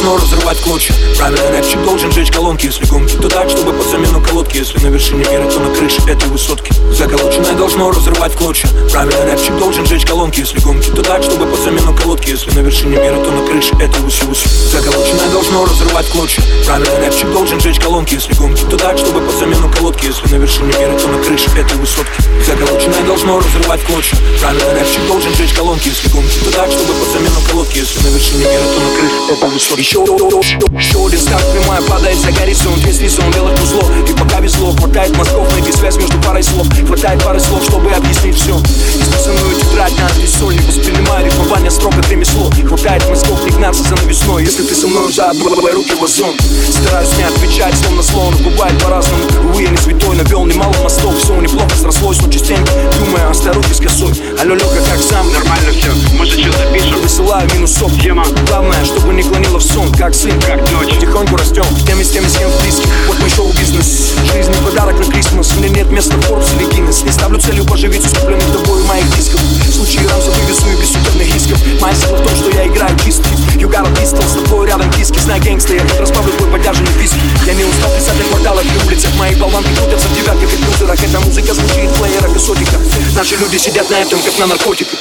должно разрывать в клочья. Правильно, рэпчик должен жечь колонки, если гонки, то так, чтобы под замену колодки. Если на вершине мира, то на крыше этой высотки. Заколоченное должно разрывать в клочья. Правильно, рэпчик должен жечь колонки, если гонки, то так, чтобы под замену колодки. Если на вершине мира, то на крыше этой высотки. Заколоченное должно разрывать в клочья. Правильно, рэпчик должен жечь колонки, если гонки, то так, чтобы под замену колодки. Если на вершине мира, то на крыше этой высотки. Заколоченное должно разрывать в клочья. Правильно, рэпчик должен жечь колонки, если гонки, то так, чтобы под замену колодки. Если на вершине мира, то на крыше этой высотки. Еще один старт, прямая падает за горизонт. Весь сезон белых узлов, и пока везло, хватает мозгов найти связь между парой слов. Хватает пары слов, чтобы объяснить все. Исписанную тетрадь на антисоль, не воспринимая рифмование строк от ремесло. Хватает мозгов не гнаться за новизной. Если ты со мной заодно, давай руки в озон. Стараюсь не отвечать, словно слон. Бывает по-разному, увы, я не святой. Навел немало мостов, все неплохо срослось, но частенько думаю о старухе с косой. Алло, Лёка, как сам? Нормально все, может что запишем? Высылаю минусов, тема. Главное, чтобы не клонило в сон. Как сын, как дочь. Потихоньку растем, теми с кем в близких. Вот мой шоу-бизнес, жизнь не подарок на Крисмас. Мне нет места в Forbes или Guinness. Не ставлю целью поживить скупленных тобою моих дисков. В случае рамсов и весу и бессудебных рисков. Моя сила в том, что я играю чистый. You got a pistol, с тобой рядом киски. Знай, гэнгста, я тут расправлю твой подержанный виски. Я не устал писать на кварталах и улицах. Мои болванки крутятся в девятках и крузерах. Эта музыка звучит в плеерах и сотиках. Наши люди сидят на этом, как на наркотиках.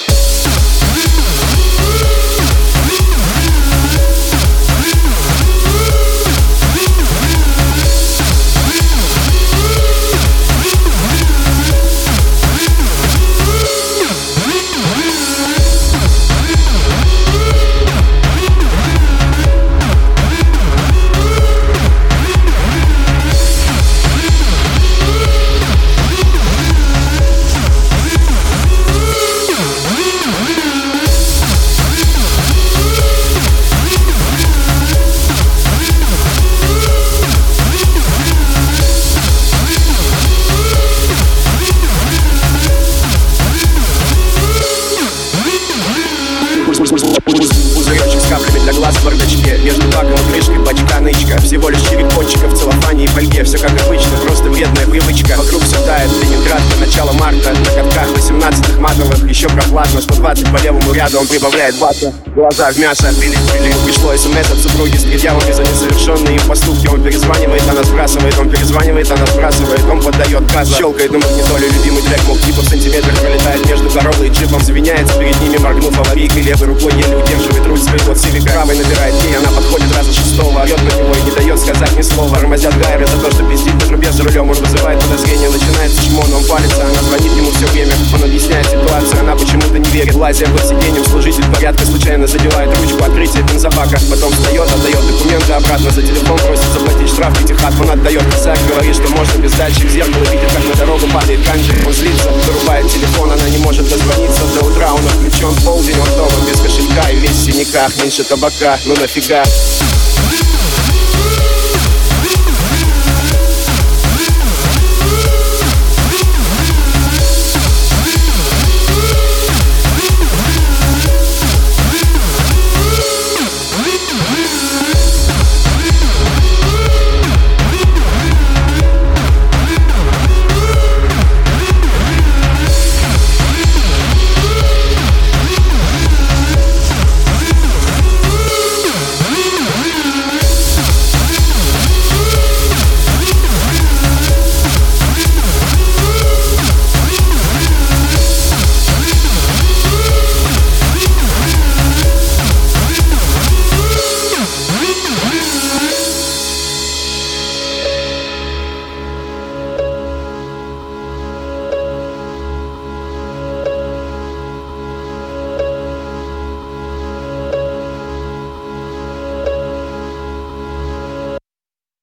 Пузыречек с каплями для глаз в бардачке. Между баком и крышкой пачка нычка. Всего лишь 4 пончика в целлофане и фольге. Все как обычно, просто вредная привычка. Вокруг все тает, Ленинград до начала марта. На катках 18-х матовых, еще прохладно. 120 по левому ряду, он прибавляет бата. Глаза в мясо, пили. Пришло смс от супруги с предъявами за несовершенные им поступки. Он перезванивает, она сбрасывает. Он перезванивает, она сбрасывает. Он подает газ, щелкает на магнитоле. Любимый трек, мол, типа в сантиметрах пролетает между Короллой и джипом. Завиняется перед ними, моргнув аварийкой. Левой рукой еле удерживает руль своего цивика. Правой набирает ей, она подходит раза шестого. Орет на него и не дает сказать ни слова. Тормозят гайры за то, что пиздит на трубе за рулем. Он вызывает подозрение, начинается чмо, но он палится. Она звонит ему все время, он объясняет ситуацию. Она почему-то не верит, лазя под сиденьем. Служитель порядка случайно задевает ручку открытия бензобака. Потом встает, отдает документы обратно. За телефон просит заплатить штраф 5 хат. Он отдает писак, говорит, что можно без дачи. В зеркало видит, как на дорогу падает канджи. Он злится, вырубает телефон, она не может дозвониться. До утра он отключен, полдень он дома без кошелька и весь в синяках. Меньше табака, ну нафига.